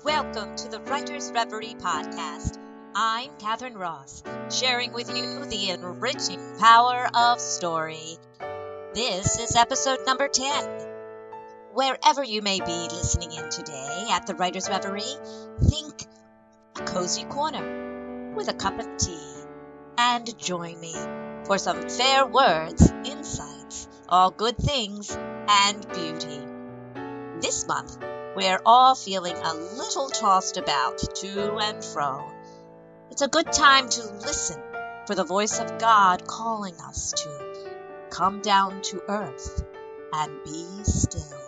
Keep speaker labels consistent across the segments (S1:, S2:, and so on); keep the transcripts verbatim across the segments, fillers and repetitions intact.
S1: Welcome to the Writer's Reverie podcast. I'm Catherine Ross, sharing with you the enriching power of story. This is episode number ten. Wherever you may be listening in today at the Writer's Reverie, think a cozy corner with a cup of tea and join me for some fair words, insights, all good things, and beauty. This month, we're all feeling a little tossed about to and fro. It's a good time to listen for the voice of God calling us to come down to earth and be still.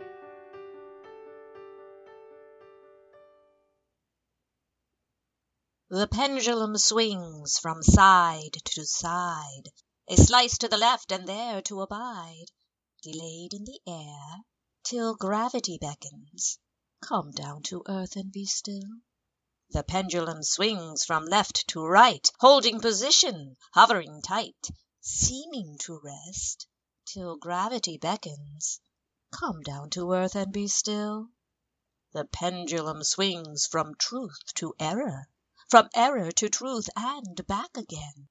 S1: The pendulum swings from side to side, a slice to the left and there to abide, delayed in the air, till gravity beckons. Come down to earth and be still. The pendulum swings from left to right, holding position, hovering tight, seeming to rest, till gravity beckons. Come down to earth and be still. The pendulum swings from truth to error, from error to truth and back again,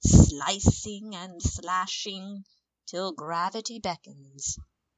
S1: slicing and slashing, till gravity beckons.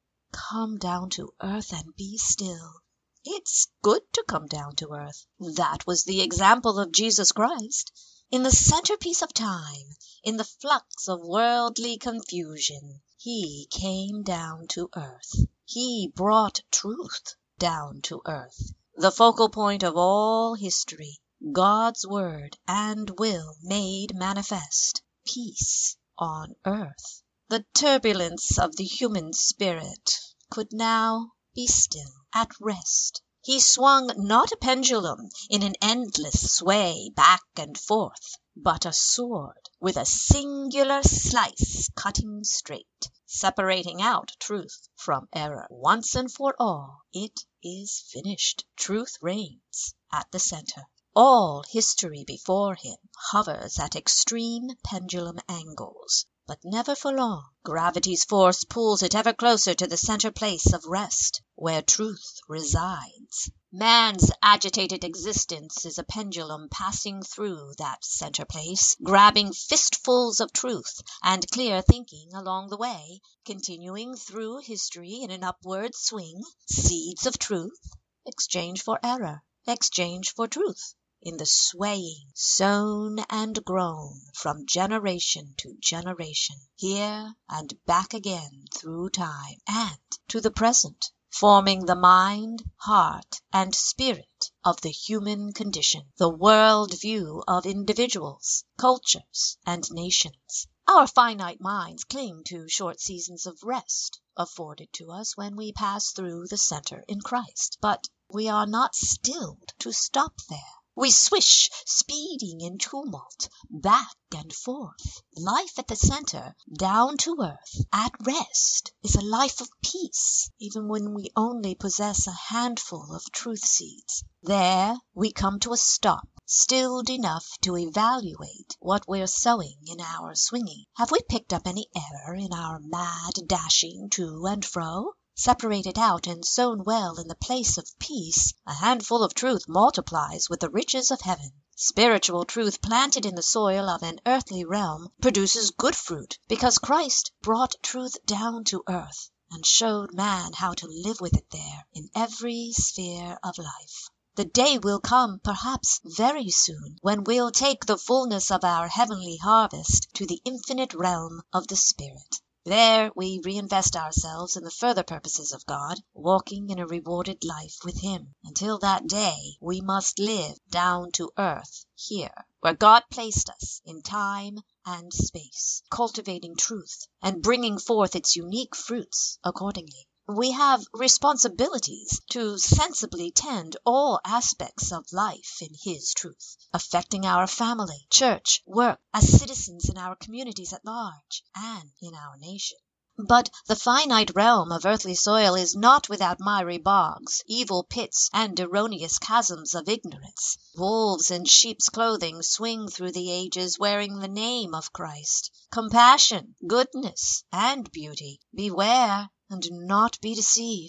S1: Come down to earth and be still. It's good to come down to earth. That was the example of Jesus Christ. In the centerpiece of time, in the flux of worldly confusion, he came down to earth. He brought truth down to earth. The focal point of all history, God's word and will made manifest. Peace on earth. The turbulence of the human spirit could now be still, at rest. He swung not a pendulum in an endless sway back and forth, but a sword with a singular slice cutting straight, separating out truth from error. Once and for all, it is finished. Truth reigns at the center. All history before him hovers at extreme pendulum angles, but never for long. Gravity's force pulls it ever closer to the center place of rest, where truth resides. Man's agitated existence is a pendulum passing through that center place, grabbing fistfuls of truth and clear thinking along the way, continuing through history in an upward swing, seeds of truth, exchange for error, exchange for truth, in the swaying, sown and grown from generation to generation, here and back again through time, and to the present, forming the mind, heart, and spirit of the human condition, the world view of individuals, cultures, and nations. Our finite minds cling to short seasons of rest afforded to us when we pass through the center in Christ, but we are not stilled to stop there. We swish, speeding in tumult, back and forth. Life at the center, down to earth, at rest, is a life of peace, even when we only possess a handful of truth seeds. There we come to a stop, stilled enough to evaluate what we're sowing in our swinging. Have we picked up any error in our mad dashing to and fro? Separated out and sown well in the place of peace, a handful of truth multiplies with the riches of heaven. Spiritual truth planted in the soil of an earthly realm produces good fruit, because Christ brought truth down to earth and showed man how to live with it there in every sphere of life. The day will come, perhaps very soon, when we'll take the fullness of our heavenly harvest to the infinite realm of the Spirit. There we reinvest ourselves in the further purposes of God, walking in a rewarded life with Him. Until that day, we must live down to earth here, where God placed us in time and space, cultivating truth and bringing forth its unique fruits accordingly. We have responsibilities to sensibly tend all aspects of life in His truth, affecting our family, church, work, as citizens in our communities at large, and in our nation. But the finite realm of earthly soil is not without miry bogs, evil pits, and erroneous chasms of ignorance. Wolves in sheep's clothing swing through the ages wearing the name of Christ. Compassion, goodness, and beauty. Beware, and do not be deceived.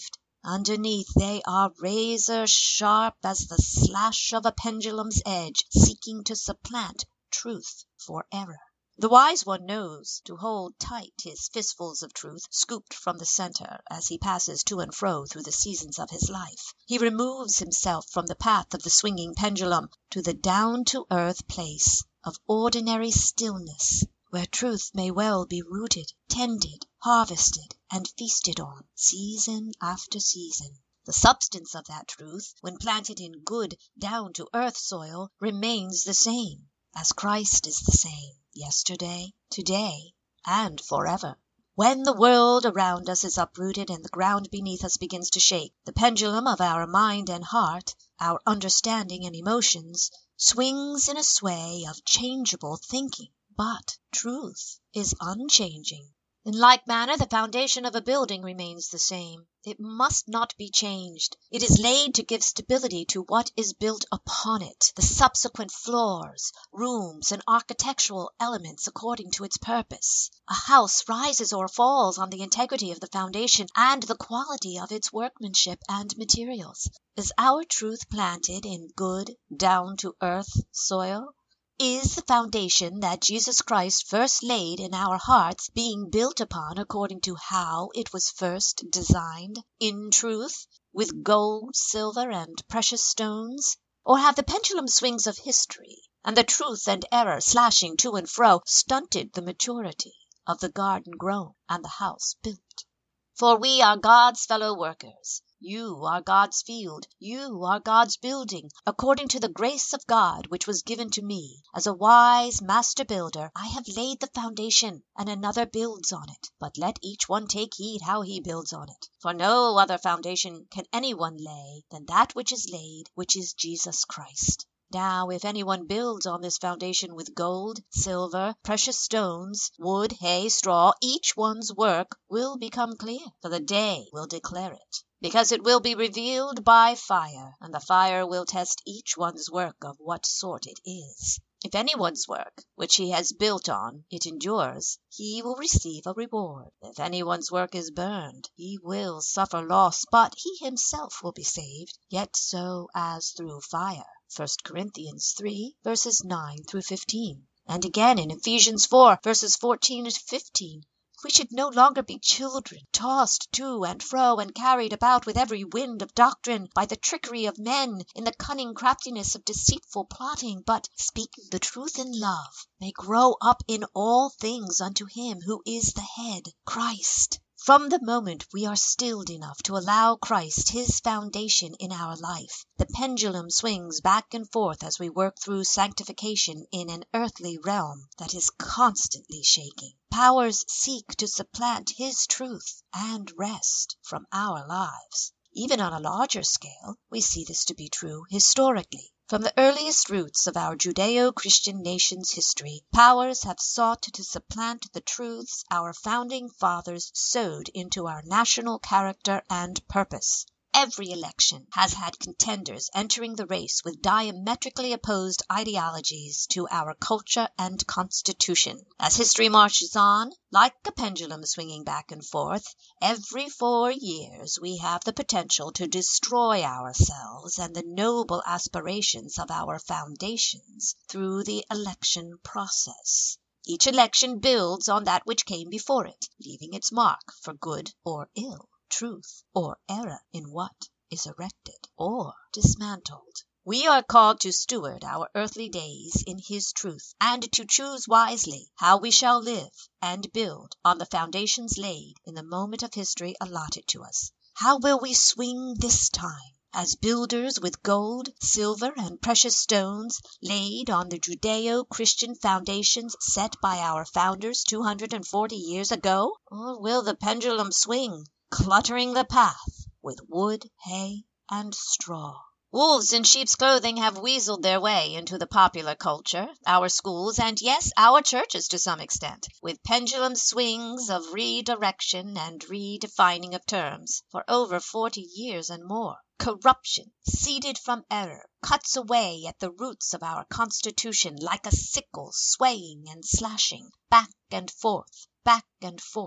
S1: Underneath they are razor sharp as the slash of a pendulum's edge, seeking to supplant truth for error. The wise one knows to hold tight his fistfuls of truth, scooped from the center, as he passes to and fro through the seasons of his life. He removes himself from the path of the swinging pendulum to the down-to-earth place of ordinary stillness, where truth may well be rooted, tended, harvested, and feasted on, season after season. The substance of that truth, when planted in good, down-to-earth soil, remains the same, as Christ is the same, yesterday, today, and forever. When the world around us is uprooted and the ground beneath us begins to shake, the pendulum of our mind and heart, our understanding and emotions, swings in a sway of changeable thinking. But truth is unchanging. In like manner, the foundation of a building remains the same. It must not be changed. It is laid to give stability to what is built upon it, the subsequent floors, rooms, and architectural elements according to its purpose. A house rises or falls on the integrity of the foundation and the quality of its workmanship and materials. Is our truth planted in good, down-to-earth soil? Is the foundation that Jesus Christ first laid in our hearts being built upon according to how it was first designed, in truth, with gold, silver, and precious stones? Or have the pendulum swings of history, and the truth and error slashing to and fro, stunted the maturity of the garden grown and the house built? For we are God's fellow workers. You are God's field, you are God's building. According to the grace of God which was given to me, as a wise master builder, I have laid the foundation, and another builds on it. But let each one take heed how he builds on it. For no other foundation can any one lay than that which is laid, which is Jesus Christ. Now, if any one builds on this foundation with gold, silver, precious stones, wood, hay, straw, each one's work will become clear, for the day will declare it. Because it will be revealed by fire, and the fire will test each one's work of what sort it is. If anyone's work, which he has built on, it endures, he will receive a reward. If anyone's work is burned, he will suffer loss, but he himself will be saved, yet so as through fire. First Corinthians three, verses nine through fifteen. And again in Ephesians four, verses fourteen to fifteen. We should no longer be children, tossed to and fro and carried about with every wind of doctrine by the trickery of men in the cunning craftiness of deceitful plotting, but, speaking the truth in love, may grow up in all things unto him who is the head, Christ. From the moment we are stilled enough to allow Christ his foundation in our life, the pendulum swings back and forth as we work through sanctification in an earthly realm that is constantly shaking. Powers seek to supplant his truth and wrest from our lives. Even on a larger scale, we see this to be true historically. From the earliest roots of our Judeo-Christian nation's history, powers have sought to supplant the truths our founding fathers sowed into our national character and purpose. Every election has had contenders entering the race with diametrically opposed ideologies to our culture and constitution. As history marches on, like a pendulum swinging back and forth, every four years we have the potential to destroy ourselves and the noble aspirations of our foundations through the election process. Each election builds on that which came before it, leaving its mark for good or ill, truth or error in what is erected or dismantled. We are called to steward our earthly days in his truth, and to choose wisely how we shall live and build on the foundations laid in the moment of history allotted to us. How will we swing this time? As builders with gold, silver, and precious stones laid on the Judeo-Christian foundations set by our founders two hundred forty years ago? Or will the pendulum swing, cluttering the path with wood, hay, and straw? Wolves in sheep's clothing have weaseled their way into the popular culture, our schools, and yes, our churches to some extent, with pendulum swings of redirection and redefining of terms for over forty years and more. Corruption, seeded from error, cuts away at the roots of our Constitution like a sickle, swaying and slashing, back and forth, back and forth,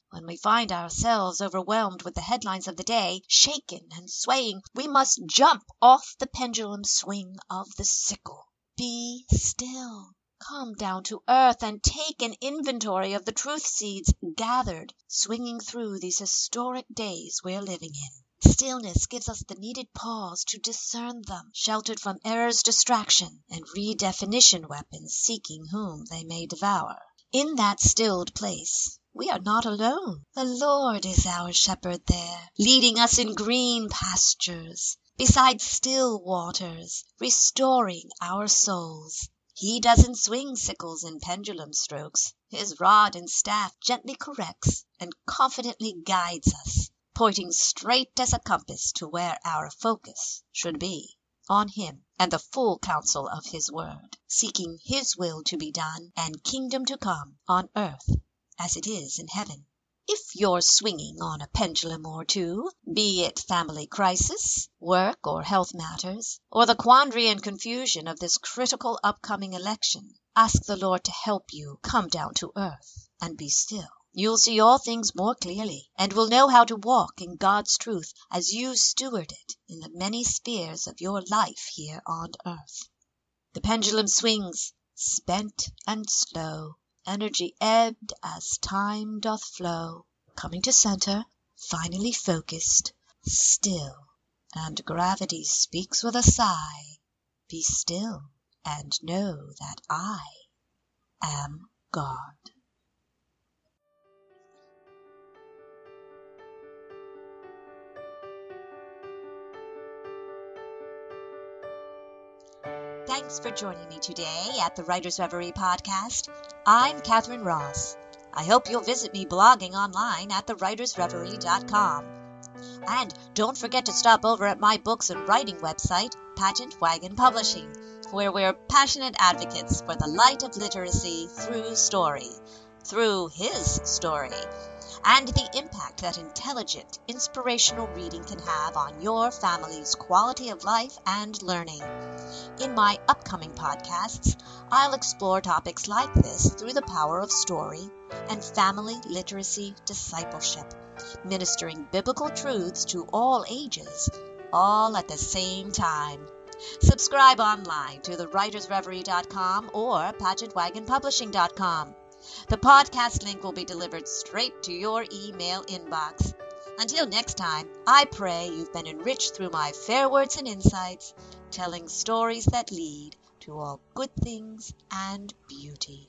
S1: When we find ourselves overwhelmed with the headlines of the day, shaken and swaying, we must jump off the pendulum swing of the sickle. Be still. Come down to earth and take an inventory of the truth seeds gathered, swinging through these historic days we're living in. Stillness gives us the needed pause to discern them, sheltered from error's distraction and redefinition weapons seeking whom they may devour. In that stilled place, we are not alone. The Lord is our shepherd there, leading us in green pastures, beside still waters, restoring our souls. He doesn't swing sickles in pendulum strokes. His rod and staff gently corrects and confidently guides us, pointing straight as a compass to where our focus should be, on Him and the full counsel of His word, seeking His will to be done and kingdom to come on earth as it is in heaven. If you're swinging on a pendulum or two, be it family crisis, work or health matters, or the quandary and confusion of this critical upcoming election, ask the Lord to help you come down to earth and be still. You'll see all things more clearly, and will know how to walk in God's truth as you steward it in the many spheres of your life here on earth. The pendulum swings, spent and slow, energy ebbed as time doth flow, coming to center, finally focused, still, and gravity speaks with a sigh, be still, and know that I am God. Thanks for joining me today at the Writer's Reverie podcast. I'm Catherine Ross. I hope you'll visit me blogging online at the writers reverie dot com. And don't forget to stop over at my books and writing website, Pageant Wagon Publishing, where we're passionate advocates for the light of literacy through story, through His story, and the impact that intelligent, inspirational reading can have on your family's quality of life and learning. In my upcoming podcasts, I'll explore topics like this through the power of story and family literacy discipleship, ministering biblical truths to all ages, all at the same time. Subscribe online to the writers reverie dot com or pageant wagon publishing dot com. The podcast link will be delivered straight to your email inbox. Until next time, I pray you've been enriched through my fair words and insights, telling stories that lead to all good things and beauty.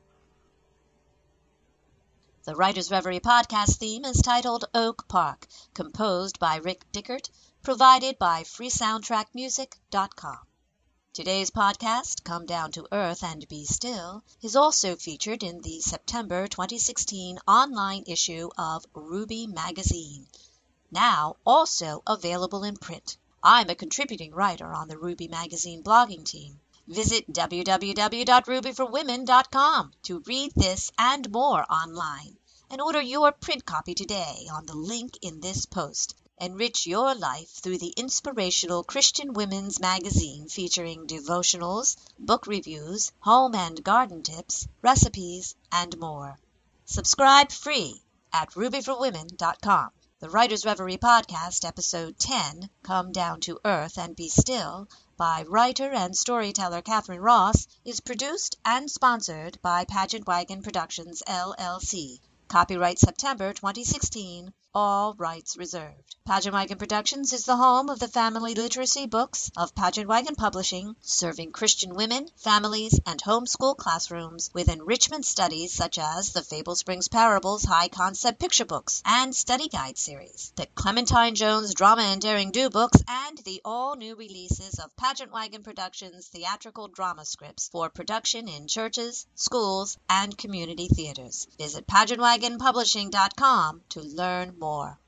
S1: The Writer's Reverie podcast theme is titled Oak Park, composed by Rick Dickert, provided by free soundtrack music dot com. Today's podcast, Come Down to Earth and Be Still, is also featured in the September twenty sixteen online issue of Ruby Magazine, now also available in print. I'm a contributing writer on the Ruby Magazine blogging team. Visit w w w dot ruby for women dot com to read this and more online, and order your print copy today on the link in this post. Enrich your life through the inspirational Christian Women's Magazine featuring devotionals, book reviews, home and garden tips, recipes, and more. Subscribe free at ruby for women dot com. The Writer's Reverie Podcast, Episode ten, Come Down to Earth and Be Still, by writer and storyteller Catherine Ross, is produced and sponsored by Pageant Wagon Productions, L L C. Copyright September twenty sixteen. All rights reserved. Pageant Wagon Productions is the home of the family literacy books of Pageant Wagon Publishing, serving Christian women, families, and homeschool classrooms with enrichment studies such as the Fable Springs Parables High Concept Picture Books and Study Guide series, the Clementine Jones Drama and Daring Do books, and the all-new releases of Pageant Wagon Productions theatrical drama scripts for production in churches, schools, and community theaters. Visit pageant wagon publishing dot com to learn more.